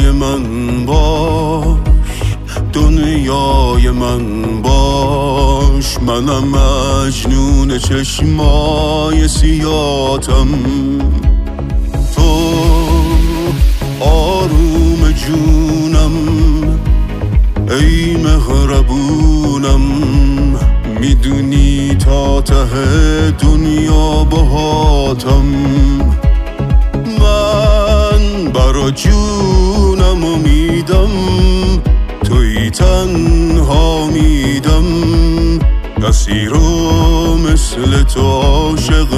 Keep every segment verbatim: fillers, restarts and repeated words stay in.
دنیای من باش، دنیای من باش. منم مجنون چشمای سیاتم، تو آروم جونم، ای مهربونم. میدونی تا ته دنیا باهاتم، من برا جونم و میدم، توی تنها میدم. کسی رو مثل تو عاشق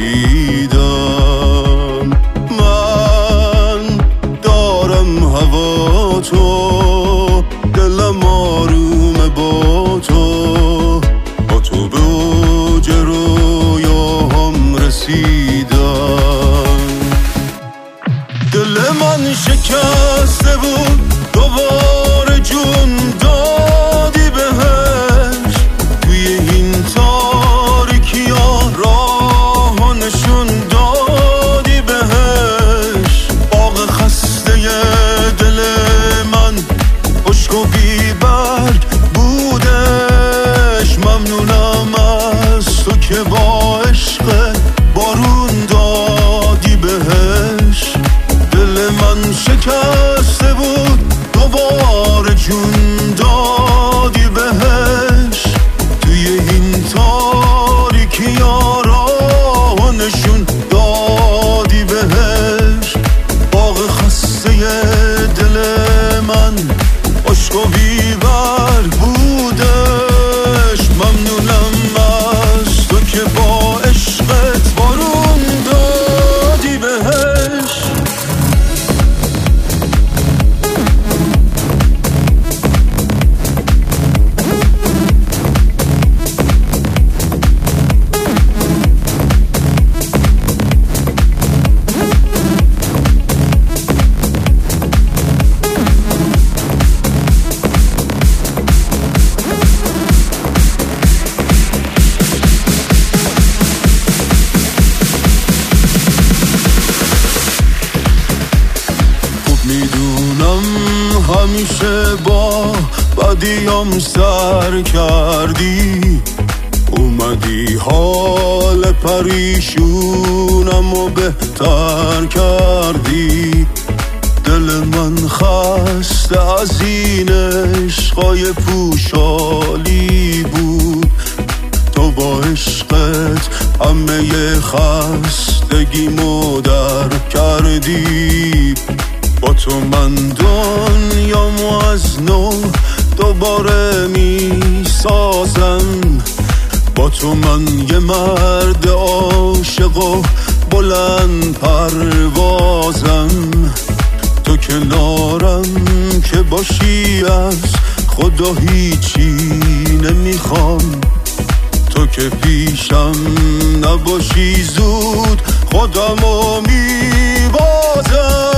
ندیدم. من دارم هوا تو، دلم آرومه با تو، با تو به اوج رویاهام رسیدم. دل من شکسته بود، دوباره جون دادی بهش. توی این تاریکی ها راه نشون دادی بهش. باغ خسته دل من خشک و بی برگ بودش. ممنونم از تو که با عشق بارون دادی بهش. دل من شکسته بود، دوباره جون دادی بهش. توی این تاریکی ها راه نشون دادی بهش. باغ خسته دل من خشک و بی برگ بودش. ممنونم از تو که با عشقت بارون دادی بهش. میدونم همیشه با بدیام سر کردی، اومدی حال پریشونم و بهتر کردی. دل من خسته از این عشقای پوشالی بود، تو با عشقت همه خستگیمو در کردی. با تو من دنیامو از نو دوباره می سازم. با تو من یه مرد عاشق و بلند پروازم. تو کنارم که باشی از خدا هیچی نمیخوام. تو که پیشم نباشی زود خودمو میبازم.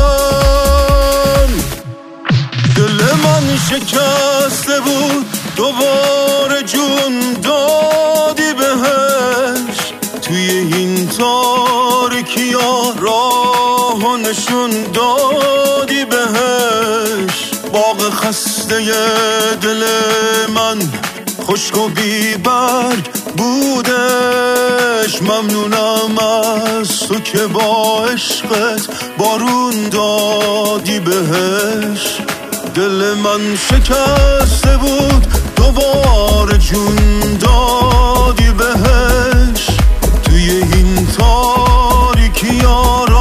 دل من شکسته بود، دوباره جون دادی بهش. توی این تاریکی ها راه نشون دادی بهش. باغ خسته دل من خشک و بی برگ بودش. ممنونم از تو که با عشقت بارون دادی بهش. دل من شکسته بود، دوباره جون دادی بهش. توی این تاریکی ها